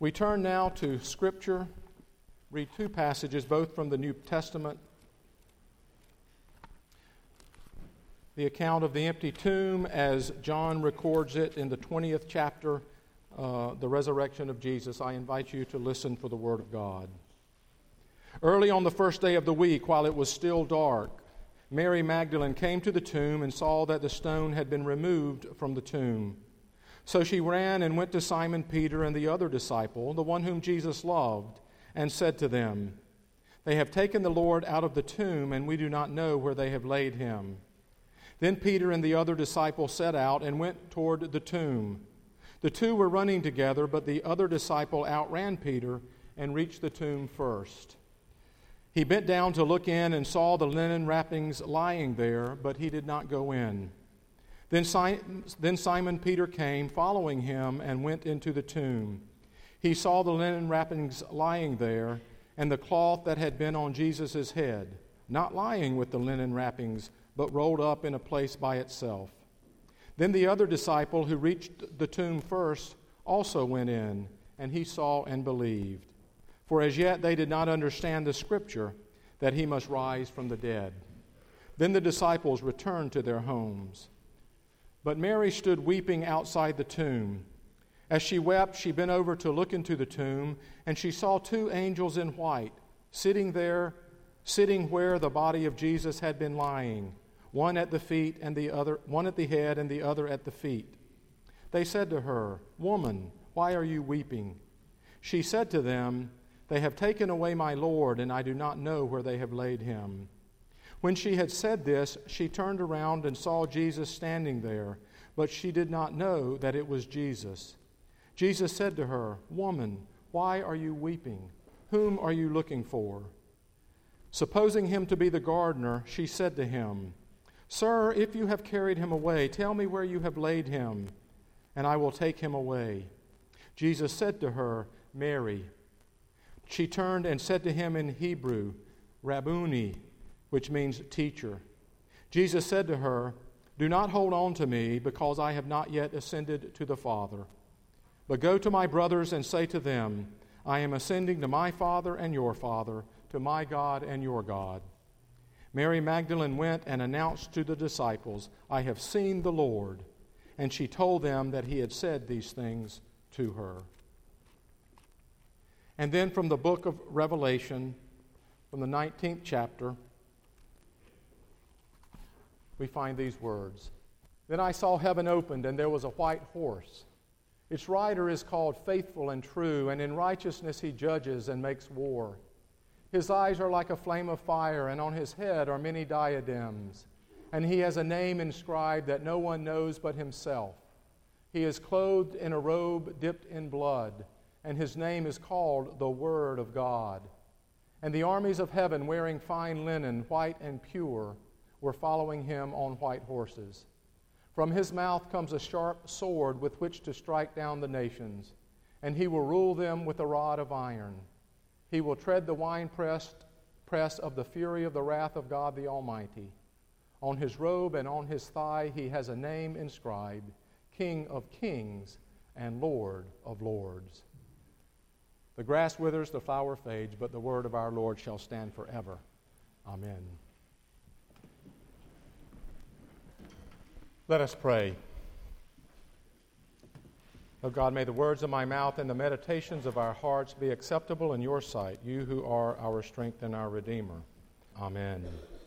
We turn now to Scripture, read two passages, both from the New Testament. The account of the empty tomb as John records it in the 20th chapter, the resurrection of Jesus. I invite you to listen for the Word of God. Early on the first day of the week, while it was still dark, Mary Magdalene came to the tomb and saw that the stone had been removed from the tomb. So she ran and went to Simon Peter and the other disciple, the one whom Jesus loved, and said to them, "They have taken the Lord out of the tomb, and we do not know where they have laid him." Then Peter and the other disciple set out and went toward the tomb. The two were running together, but the other disciple outran Peter and reached the tomb first. He bent down to look in and saw the linen wrappings lying there, but he did not go in. Then Simon Peter came, following him, and went into the tomb. He saw the linen wrappings lying there, and the cloth that had been on Jesus' head, not lying with the linen wrappings, but rolled up in a place by itself. Then the other disciple who reached the tomb first also went in, and he saw and believed. For as yet they did not understand the Scripture, that he must rise from the dead. Then the disciples returned to their homes. But Mary stood weeping outside the tomb. As she wept, she bent over to look into the tomb, and she saw two angels in white, sitting where the body of Jesus had been lying, one at the feet and the other, one at the head and the other at the feet. They said to her, "Woman, why are you weeping?" She said to them, "They have taken away my Lord, and I do not know where they have laid him." When she had said this, she turned around and saw Jesus standing there, but she did not know that it was Jesus. Jesus said to her, "Woman, why are you weeping? Whom are you looking for?" Supposing him to be the gardener, she said to him, "Sir, if you have carried him away, tell me where you have laid him, and I will take him away." Jesus said to her, "Mary." She turned and said to him in Hebrew, "Rabboni," which means teacher. Jesus said to her, "Do not hold on to me, because I have not yet ascended to the Father. But go to my brothers and say to them, I am ascending to my Father and your Father, to my God and your God." Mary Magdalene went and announced to the disciples, "I have seen the Lord." And she told them that he had said these things to her. And then from the book of Revelation, from the 19th chapter, we find these words. "Then I saw heaven opened, and there was a white horse. Its rider is called Faithful and True, and in righteousness he judges and makes war. His eyes are like a flame of fire, and on his head are many diadems. And he has a name inscribed that no one knows but himself. He is clothed in a robe dipped in blood, and his name is called the Word of God. And the armies of heaven, wearing fine linen, white and pure, were following him on white horses. From his mouth comes a sharp sword with which to strike down the nations, and he will rule them with a rod of iron. He will tread the winepress of the fury of the wrath of God the Almighty. On his robe and on his thigh he has a name inscribed, King of Kings and Lord of Lords." The grass withers, the flower fades, but the word of our Lord shall stand forever. Amen. Let us pray. O God, may the words of my mouth and the meditations of our hearts be acceptable in your sight, you who are our strength and our Redeemer. Amen.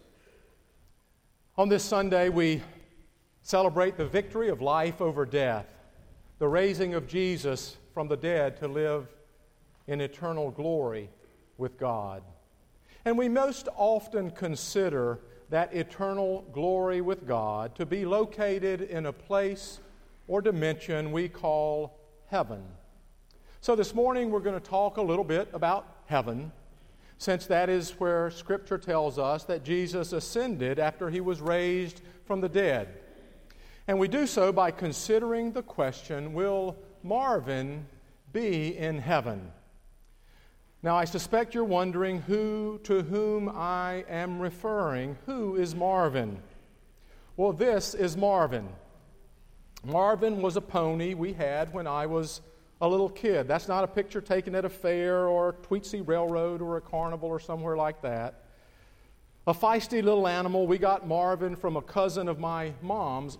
On this Sunday, we celebrate the victory of life over death, the raising of Jesus from the dead to live in eternal glory with God. And we most often consider that eternal glory with God to be located in a place or dimension we call heaven. So this morning we're going to talk a little bit about heaven, since that is where Scripture tells us that Jesus ascended after he was raised from the dead. And we do so by considering the question, will Marvin be in heaven? Now, I suspect you're wondering to whom I am referring. Who is Marvin? Well, this is Marvin. Marvin was a pony we had when I was a little kid. That's not a picture taken at a fair or a Tweetsie Railroad or a carnival or somewhere like that. A feisty little animal. We got Marvin from a cousin of my mom's,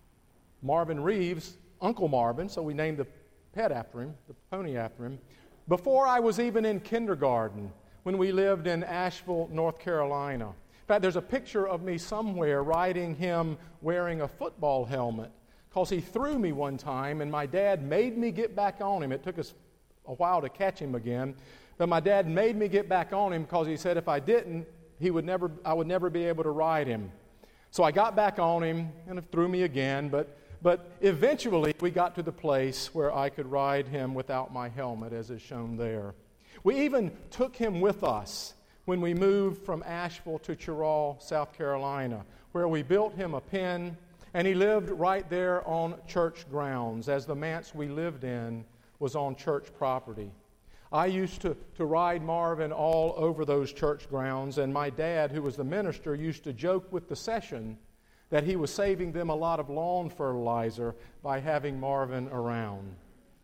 Marvin Reeves, Uncle Marvin, so we named the pet after him, the pony after him, before I was even in kindergarten when we lived in Asheville, North Carolina. In fact, there's a picture of me somewhere riding him wearing a football helmet because he threw me one time and my dad made me get back on him. It took us a while to catch him again, but my dad made me get back on him because he said if I didn't, I would never be able to ride him. So I got back on him and it threw me again, but eventually we got to the place where I could ride him without my helmet, as is shown there. We even took him with us when we moved from Asheville to Cheraw, South Carolina, where we built him a pen, and he lived right there on church grounds, as the manse we lived in was on church property. I used to ride Marvin all over those church grounds, and my dad, who was the minister, used to joke with the session that he was saving them a lot of lawn fertilizer by having Marvin around.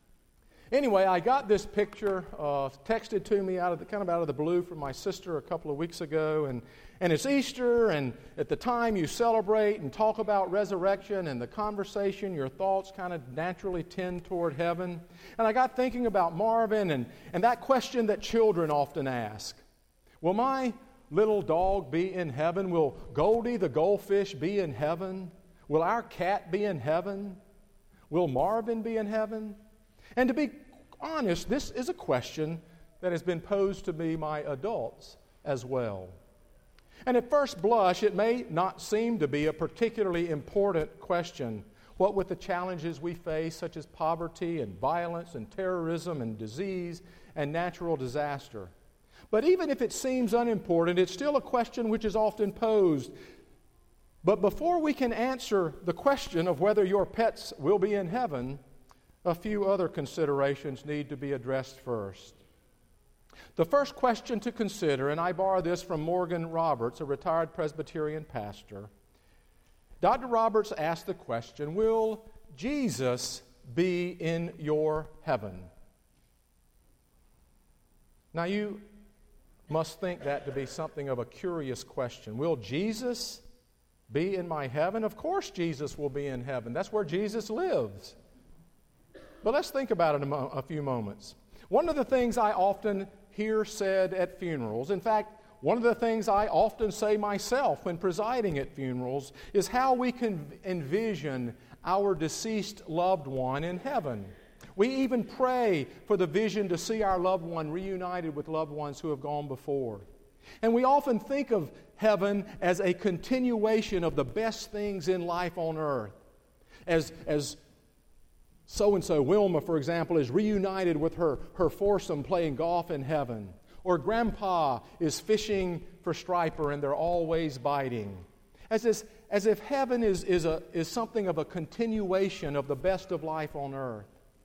Anyway, I got this picture texted to me out of the blue from my sister a couple of weeks ago, and it's Easter, and at the time you celebrate and talk about resurrection and the conversation, your thoughts kind of naturally tend toward heaven. And I got thinking about Marvin and that question that children often ask. Will my little dog be in heaven? Will Goldie the goldfish be in heaven? Will our cat be in heaven? Will Marvin be in heaven? And to be honest, this is a question that has been posed to me by adults as well. And at first blush, it may not seem to be a particularly important question. What with the challenges we face, such as poverty and violence and terrorism and disease and natural disaster. But even if it seems unimportant, it's still a question which is often posed. But before we can answer the question of whether your pets will be in heaven, a few other considerations need to be addressed first. The first question to consider, and I borrow this from Morgan Roberts, a retired Presbyterian pastor. Dr. Roberts asked the question, will Jesus be in your heaven? Now you must think that to be something of a curious question. Will Jesus be in my heaven? Of course Jesus will be in heaven. That's where Jesus lives. But let's think about it a few moments. One of the things I often hear said at funerals, in fact, one of the things I often say myself when presiding at funerals, is how we can envision our deceased loved one in heaven. We even pray for the vision to see our loved one reunited with loved ones who have gone before. And we often think of heaven as a continuation of the best things in life on earth. As so-and-so, Wilma, for example, is reunited with her foursome playing golf in heaven. Or Grandpa is fishing for striper and they're always biting. As if heaven is something of a continuation of the best of life on earth.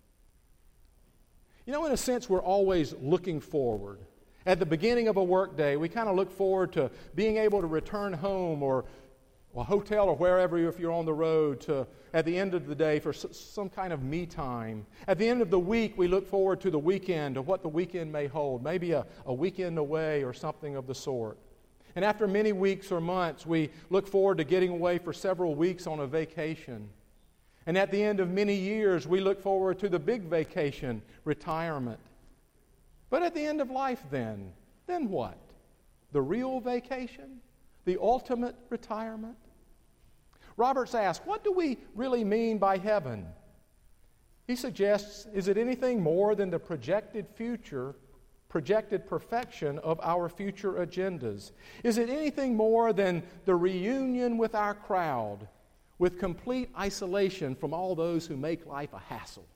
You know, in a sense, we're always looking forward. At the beginning of a workday, we kind of look forward to being able to return home or a hotel or wherever if you're on the road to at the end of the day for some kind of me time. At the end of the week, we look forward to the weekend, to what the weekend may hold, maybe a weekend away or something of the sort. And after many weeks or months, we look forward to getting away for several weeks on a vacation. And at the end of many years, we look forward to the big vacation, retirement. But at the end of life then what? The real vacation? The ultimate retirement? Roberts asks, what do we really mean by heaven? He suggests, is it anything more than the projected perfection of our future agendas? Is it anything more than the reunion with our crowd, with complete isolation from all those who make life a hassle?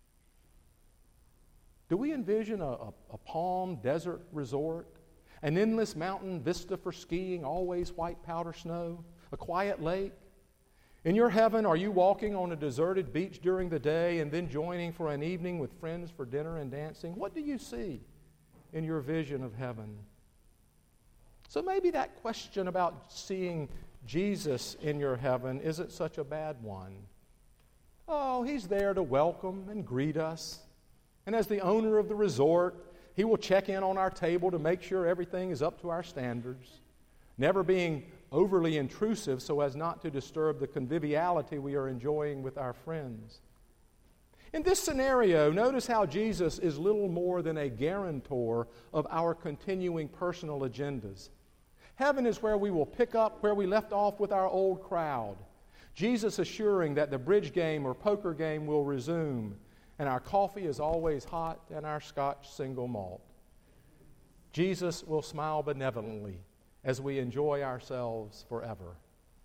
Do we envision a palm desert resort, an endless mountain vista for skiing, always white powder snow, a quiet lake? In your heaven, are you walking on a deserted beach during the day and then joining for an evening with friends for dinner and dancing? What do you see in your vision of heaven? So maybe that question about seeing Jesus in your heaven isn't such a bad one. Oh, he's there to welcome and greet us. And as the owner of the resort, he will check in on our table to make sure everything is up to our standards, never being overly intrusive so as not to disturb the conviviality we are enjoying with our friends. In this scenario, notice how Jesus is little more than a guarantor of our continuing personal agendas. Heaven is where we will pick up where we left off with our old crowd. Jesus assuring that the bridge game or poker game will resume, and our coffee is always hot and our scotch single malt. Jesus will smile benevolently as we enjoy ourselves forever.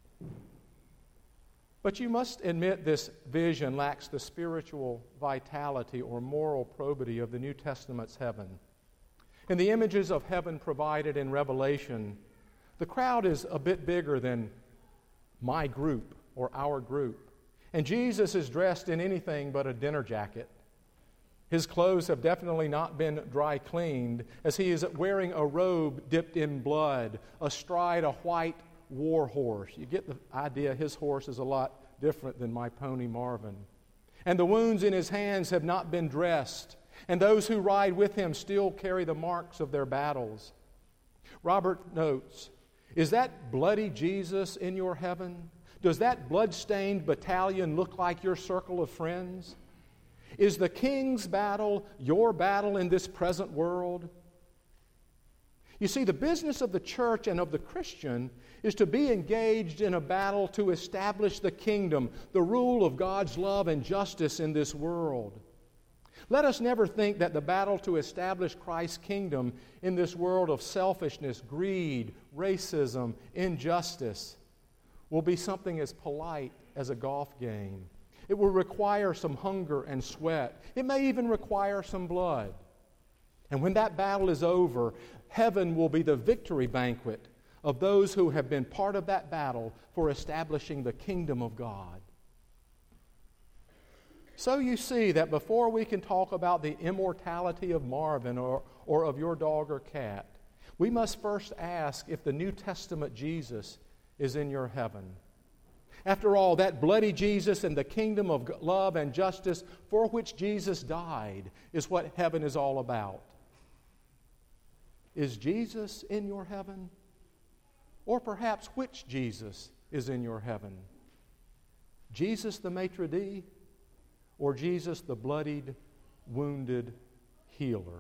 But you must admit this vision lacks the spiritual vitality or moral probity of the New Testament's heaven. In the images of heaven provided in Revelation, the crowd is a bit bigger than my group or our group. And Jesus is dressed in anything but a dinner jacket. His clothes have definitely not been dry cleaned, as he is wearing a robe dipped in blood, astride a white war horse. You get the idea, his horse is a lot different than my pony Marvin. And the wounds in his hands have not been dressed, and those who ride with him still carry the marks of their battles. Robert notes, is that bloody Jesus in your heaven? Does that blood-stained battalion look like your circle of friends? Is the king's battle your battle in this present world? You see, the business of the church and of the Christian is to be engaged in a battle to establish the kingdom, the rule of God's love and justice in this world. Let us never think that the battle to establish Christ's kingdom in this world of selfishness, greed, racism, injustice will be something as polite as a golf game. It will require some hunger and sweat. It may even require some blood. And when that battle is over, heaven will be the victory banquet of those who have been part of that battle for establishing the kingdom of God. So you see that before we can talk about the immortality of Marvin or of your dog or cat, we must first ask if the New Testament Jesus is in your heaven. After all, that bloody Jesus and the kingdom of love and justice for which Jesus died is what heaven is all about. Is Jesus in your heaven? Or perhaps which Jesus is in your heaven? Jesus the maitre d', or Jesus the bloodied, wounded healer?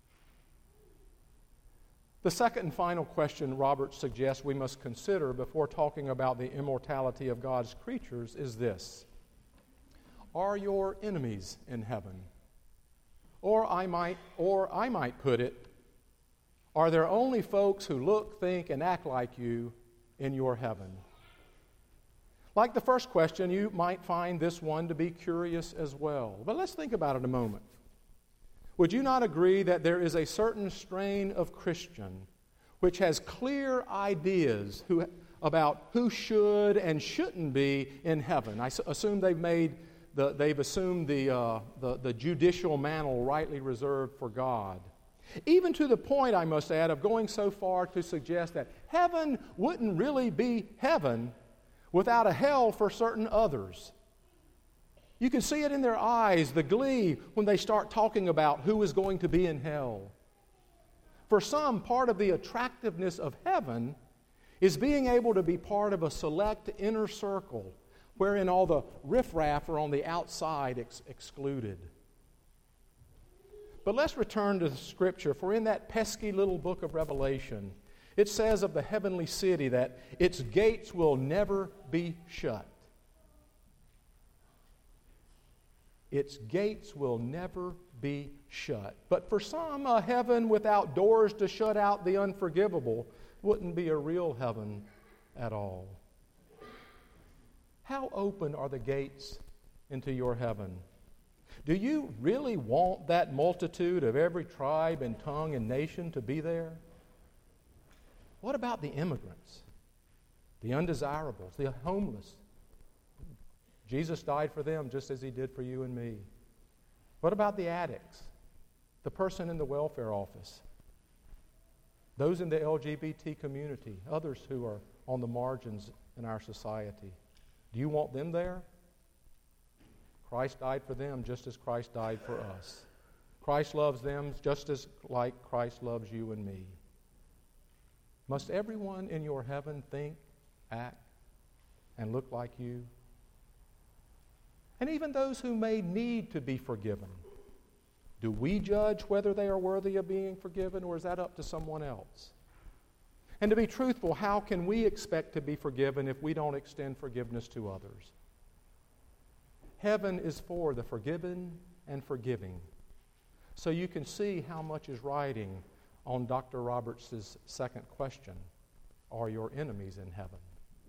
The second and final question Robert suggests we must consider before talking about the immortality of God's creatures is this: are your enemies in heaven? Or I might put it, are there only folks who look, think, and act like you in your heaven? Like the first question, you might find this one to be curious as well. But let's think about it a moment. Would you not agree that there is a certain strain of Christian which has clear ideas about who should and shouldn't be in heaven? I assume they've assumed the judicial mantle rightly reserved for God. Even to the point, I must add, of going so far to suggest that heaven wouldn't really be heaven without a hell for certain others. You can see it in their eyes, the glee, when they start talking about who is going to be in hell. For some, part of the attractiveness of heaven is being able to be part of a select inner circle wherein all the riffraff are on the outside excluded. But let's return to the Scripture, for in that pesky little book of Revelation, it says of the heavenly city that its gates will never be shut. Its gates will never be shut. But for some, a heaven without doors to shut out the unforgivable wouldn't be a real heaven at all. How open are the gates into your heaven? Do you really want that multitude of every tribe and tongue and nation to be there? What about the immigrants, the undesirables, the homeless? Jesus died for them just as he did for you and me. What about the addicts, the person in the welfare office, those in the LGBT community, others who are on the margins in our society? Do you want them there? Christ died for them just as Christ died for us. Christ loves them just as like Christ loves you and me. Must everyone in your heaven think, act, and look like you? And even those who may need to be forgiven, do we judge whether they are worthy of being forgiven, or is that up to someone else? And to be truthful, how can we expect to be forgiven if we don't extend forgiveness to others? Heaven is for the forgiven and forgiving. So you can see how much is riding on Dr. Roberts' second question. Are your enemies in heaven?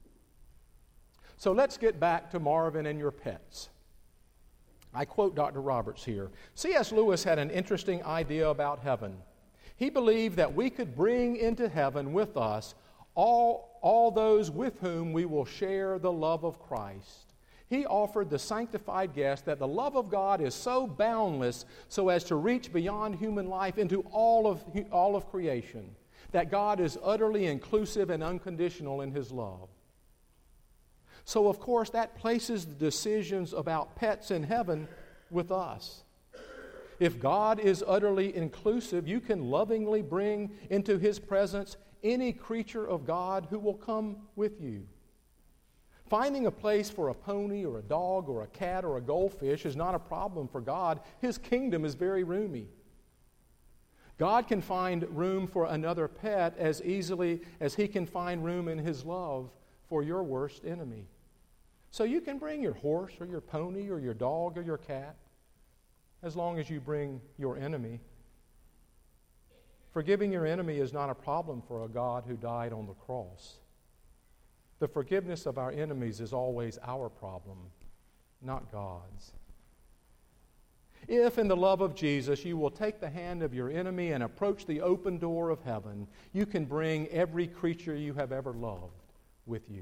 So let's get back to Marvin and your pets. I quote Dr. Roberts here. C.S. Lewis had an interesting idea about heaven. He believed that we could bring into heaven with us all those with whom we will share the love of Christ. He offered the sanctified guest that the love of God is so boundless so as to reach beyond human life into all of creation, that God is utterly inclusive and unconditional in His love. So, of course, that places the decisions about pets in heaven with us. If God is utterly inclusive, you can lovingly bring into His presence any creature of God who will come with you. Finding a place for a pony or a dog or a cat or a goldfish is not a problem for God. His kingdom is very roomy. God can find room for another pet as easily as He can find room in His love for your worst enemy. So you can bring your horse or your pony or your dog or your cat, as long as you bring your enemy. Forgiving your enemy is not a problem for a God who died on the cross. The forgiveness of our enemies is always our problem, not God's. If, in the love of Jesus, you will take the hand of your enemy and approach the open door of heaven, you can bring every creature you have ever loved with you.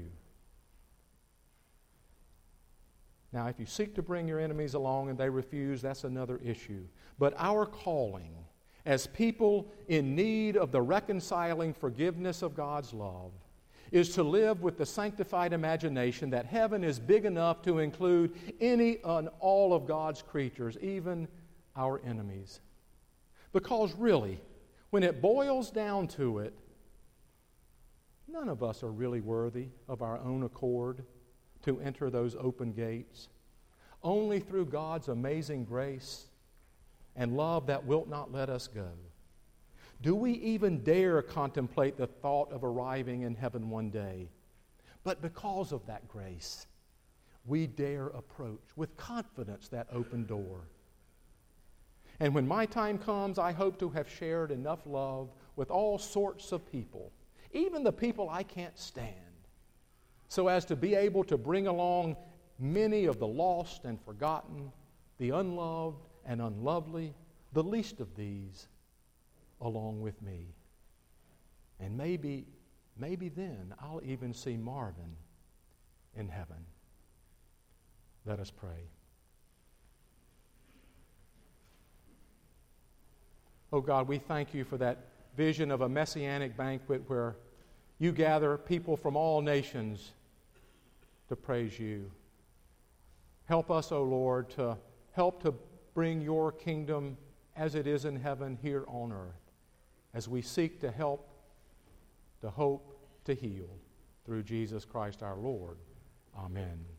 Now, if you seek to bring your enemies along and they refuse, that's another issue. But our calling as people in need of the reconciling forgiveness of God's love is to live with the sanctified imagination that heaven is big enough to include any and all of God's creatures, even our enemies. Because really, when it boils down to it, none of us are really worthy of our own accord to enter those open gates. Only through God's amazing grace and love that wilt not let us go do we even dare contemplate the thought of arriving in heaven one day. But because of that grace, we dare approach with confidence that open door. And when my time comes, I hope to have shared enough love with all sorts of people, even the people I can't stand, so as to be able to bring along many of the lost and forgotten, the unloved and unlovely, the least of these, along with me. And maybe then I'll even see Marvin in heaven. Let us pray. Oh God, we thank you for that vision of a messianic banquet where you gather people from all nations to praise you. Help us, O Lord, to help to bring your kingdom as it is in heaven here on earth, as we seek to help, to hope, to heal through Jesus Christ our Lord. Amen.